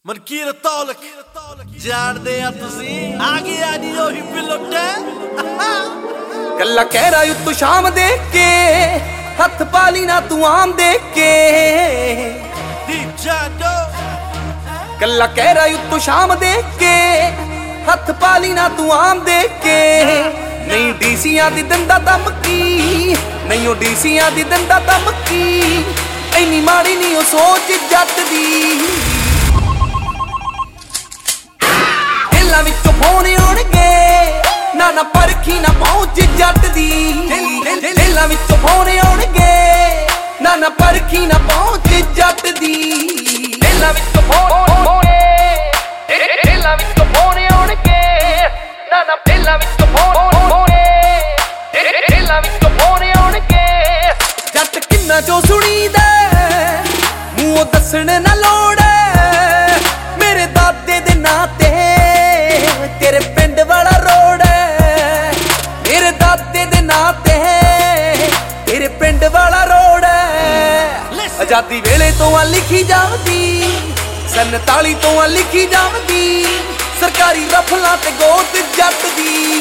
ਮਨਕੀਰ ਤੌਲਕ ਜਾਣਦੇ ਆ ਤੁਸੀਂ ਆ ਗਿਆ ਨੀ ਉਹੀ ਪਿਲਟੇ ਕੱਲਾ ਕਹਿ ਰਾ ਤੂੰ ਸ਼ਾਮ ਦੇ ਕੇ ਹੱਥ ਪਾਲੀ ਨਾ ਤੂੰ ਆਮ ਦੇ ਕੇ ਦੀਪ ਜਾਦੋ ਕੱਲਾ ਕਹਿ ਰਾ ਤੂੰ ਸ਼ਾਮ ਦੇ ਕੇ ਹੱਥ ਪਾਲੀ ਨਾ ਤੂੰ ਆਮ ਦੇ ਕੇ ਨਹੀਂ ਡੀਸੀਆਂ ਦੀ ਦਿੰਦਾ ਧਮਕੀ ਨਹੀਂ ਉਹ ਡੀਸੀਆਂ ਦੀ ਦਿੰਦਾ ਧਮਕੀ ਐਨੀ ਮਾੜੀ ਨਹੀਂ ਉਹ ਸੋਚ ਜੱਟ ਦੀ ਹਿੱਲਾਂ ਵਿੱਚੋਂ ਫੋਨ ਆਉਣਗੇ ਨਾ ਨਾ ਪਰਖੀ ਨਾ ਪਹੁੰਚ ਜੱਟ ਦੀ ਹਿੱਲਾਂ ਵਿੱਚੋਂ ਫੋਨ ਆਉਣਗੇ ਨਾ ਨਾ ਪਰਖੀ ਨਾ ਪਹੁੰਚ ਜੱਟ ਦੀ ਹਿੱਲਾਂ ਵਿੱਚੋਂ ਫੋਨ ਹਿੱਲਾਂ ਵਿੱਚੋਂ ਫੋਨ ਆਉਣਗੇ ਨਾ ਨਾ ਹਿੱਲਾਂ ਵਿੱਚੋਂ ਫੋਨ ਹਿੱਲਾਂ ਵਿੱਚੋਂ ਫੋਨ ਆਉਣਗੇ ਜੱਟ ਕਿੰਨਾ ਜੋ ਸੁਣੀਦਾ ਮੂੰਹੋਂ ਦੱਸਣ ਨਾ ਲੋੜ ਮੇਰੇ ਦਾਦੇ ਦੇ ਨਾਂ ਤੇ ਤੇਰੇ ਪਿੰਡ ਵਾਲਾ ਰੋਡ ਮੇਰੇ ਦਾਦੇ ਦੇ ਨਾਂ ਤੇ ਤੇਰੇ ਪਿੰਡ ਵਾਲਾ ਰੋਡ ਆਜ਼ਾਦੀ ਵੇਲੇ ਤੋਂ ਆ ਲਿਖੀ ਜਾਂਦੀ 47 ਤੋਂ ਆ ਲਿਖੀ ਜਾਂਦੀ ਸਰਕਾਰੀ ਰਫਲਾਂ ਤੇ ਗੋਤ ਜੱਟ ਦੀ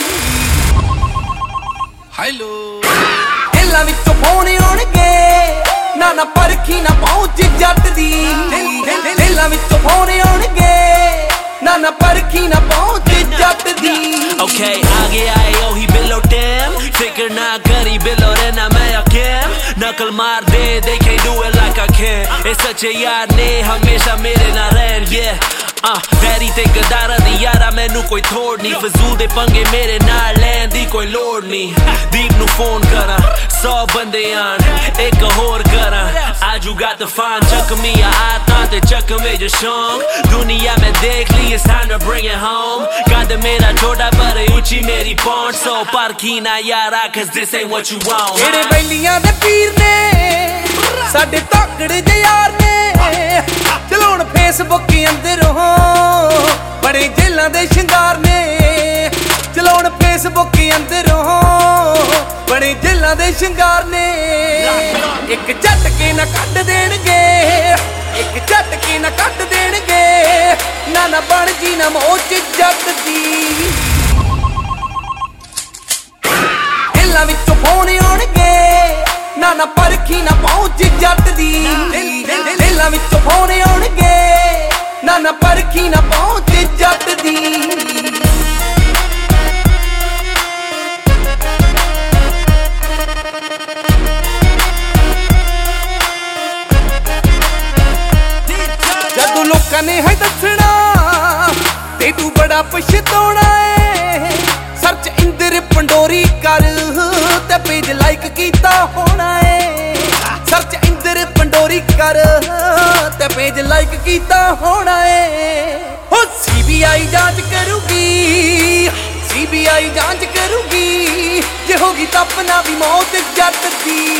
ਹੈਲੋ ਹਿੱਲਾਂ ਵਿੱਚੋਂ ਫੋਨ ਆਉਣਗੇ ਨਾ ਨਾ ਪਰਖੀ ਨਾ ਪਹੁੰਚ ਜੱਟ ਦੀ ਹਿੱਲਾਂ ਵਿੱਚੋਂ ਫੋਨ ਆਉਣਗੇ ਨਾ ਨਾ ਪਰਖੀ ਨਾ ਪਹੁੰਚ ਜੱਟ ਦੀ Okay, ਆ ਗਿਆ ਏ ਉਹੀ ਬਿੱਲੋ ਟੈਮ ਫਿਕਰ ਨਾ ਕਰੀ ਬਿੱਲੋ ਰਹਿਣਾ ਮੈਂ ਅਕੈਮ ਨਕਲ ਮਾਰ ਦੇ they can't do it like I can ਇਹ ਸੱਚੇ ਯਾਰ ਨੇ ਹਮੇਸ਼ਾ ਮੇਰੇ ਨਾਲ ਰਹਿਣ ਵੈਰੀ ਤੇ ਗਦਾਰਾਂ ਦੀ ਯਾਰਾ ਮੈਨੂੰ ਕੋਈ ਥੋੜ ਨਹੀਂ ਫਜ਼ੂਲ ਦੇ ਪੰਗੇ ਮੇਰੇ ਨਾਲ ਲੈਣ ਦੀ ਕੋਈ ਲੋੜ ਨਹੀਂ ਦੀਪ ਨੂੰ ਫੋਨ ਕਰਾਂ 100 ਬੰਦੇ ਆਣ ਇੱਕ ਹੋਰ ਕਰਾਂ ਅੱਜ you got the fun ਚੱਕਮੀਆਂ ਆਤਾਂ ਤੇ ਚੱਕਵੇਂ ਜੋ ਸ਼ੌਂਕ ਦੁਨੀਆ ਮੈਂ ਦੇਖ ਲਈ it's time to bring it home ਕੱਦ ਮੇਰਾ ਛੋਟਾ ਪਰ ਉੱਚੀ ਮੇਰੀ ਪਹੁੰਚ ਸੋ ਪਰਖੀ ਨਾ ਯਾਰਾ cause this ain't what you want ਜਿਹੜੇ ਬੈਲੀਆਂ ਦੇ ਪੀਰ ਨੇ ਸਾਡੇ ਤਾਕੜੇ ਦੇ ਯਾਰ ਨੇ ਚਲਾਉਣ ਫੇਸਬੁੱਕ ਅੰਦਰੋਂ ਬੜੇ ਜੇਲਾਂ ਦੇ ਸ਼ਿੰਗਾਰ ਨੇ ਚਲਾਉਣ ਫੇਸਬੁੱਕ ਅੰਦਰੋਂ ਬੜੇ ਜੇਲਾਂ ਦੇ ਸ਼ਿੰਗਾਰ ਨੇ ਇੱਕ ਝਟਕੇ ਨਾ ਕੱਢ ਦੇਣਗੇ ਇੱਕ ਝਟਕੇ ਨਾ ਕੱਢ ਦੇਣਗੇ ਨਾ ਨਾ ਬਣ ਜੀ ਨਾ ਮੋਚ ਜੱਟ ਦੀ ਹਿੱਲਾਂ ਵਿੱਚੋਂ ਫੋਨ ਆਉਣਗੇ ਨਾ ਨਾ ਪਰਖੀ ਨਾ ਪਹੁੰਚ ਜੱਟ ਦੀ ਹਿੱਲਾਂ ਵਿੱਚੋਂ ਫੋਨ ਆਉਣਗੇ ਨਾ ਨਾ ਪਰਖੀ ਨਾ ਪਹੁੰਚ ਜੱਟ ਦੀ ਜਦੋਂ ਲੋਕਾਂ ਨੇ ਹੈ ਦੱਸਣਾ ਤੇ ਤੂੰ ਬੜਾ ਪਛਤਾਉਣਾ ਏ ਸਰਚ ਇੰਦਰ ਪੰਡੋਰੀ ਕਰ ਤੇ ਪੇਜ ਲਾਈਕ ਕੀਤਾ ਹੋਣਾ ਏ ਸਰਚ ਇੰਦਰ ਪੰਡੋਰੀ ਕਰ ਤੇ ਪੇਜ ਲਾਈਕ ਕੀਤਾ ਹੋਣਾ ਏ ਹੋ ਸੀਬੀਆਈ ਜਾਂਚ ਕਰੂਗੀ ਸੀਬੀਆਈ ਜਾਂਚ ਕਰੂਗੀ ਜੇ ਹੋਗੀ ਤਾਂ ਆਪਣਾ ਵੀ ਮੌਤ ਜੱਟ ਦੀ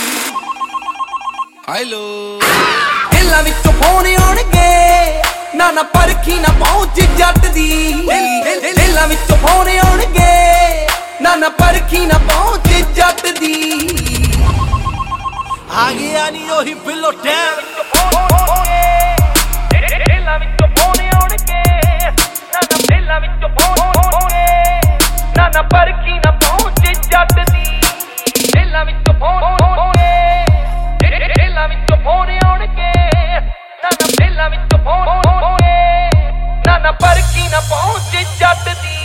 ਹੈਲੋ ਹਿੱਲਾਂ ਵਿੱਚੋਂ ਫੋਨ ਆਉਣਗੇ ਨਾ ਨਾ ਪਰਖੀ ਨਾ ਪਹੁੰਚ ਜੱਟ ਦੀ ਹਿੱਲਾਂ ਵਿੱਚੋਂ ਫੋਨ ਆਉਣਗੇ ਨਾ ਨਾ ਪਰਖੀ ਨਾ ਪਹੁੰਚ ਜੱਟ ਦੀ ਆ ਗਿਆ ਨੀ ਉਹੀ ਬਿੱਲੋ ਟੈਮ ਹਿੱਲਾਂ ਵਿੱਚੋਂ ਫੋਨ ਆਉਣਗੇ ਨਾ ਨਾ ਹਿੱਲਾਂ ਵਿੱਚੋਂ ਫੋਨ ਨਾ ਨਾ ਪਰਖੀ ਨਾ ਪਹੁੰਚ ਜੱਟ ਦੀ ਹਿੱਲਾਂ ਵਿੱਚੋਂ ਫੋਨ ਹਿੱਲਾਂ ਵਿੱਚੋਂ ਫੋਨ ਆਉਣਗੇ ਨਾ ਨਾ ਹਿੱਲਾਂ ਵਿੱਚੋਂ ਫੋਨ ਨਾ ਨਾ ਪਰਖੀ ਨਾ ਪਹੁੰਚ ਜੱਟ ਦੀ